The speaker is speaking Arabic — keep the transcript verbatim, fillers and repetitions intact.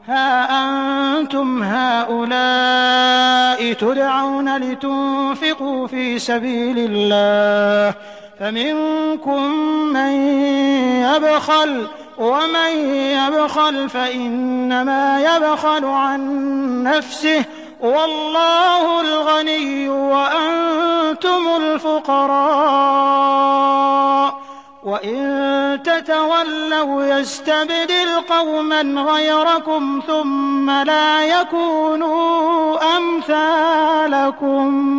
ها أنتم هؤلاء تدعون لتنفقوا في سبيل الله فمنكم من يبخل ومن يبخل فإنما يبخل عن نفسه والله الغني وأنتم الفقراء وإن تتولوا يستبدل قوما غيركم ثم لا يكونوا أمثالكم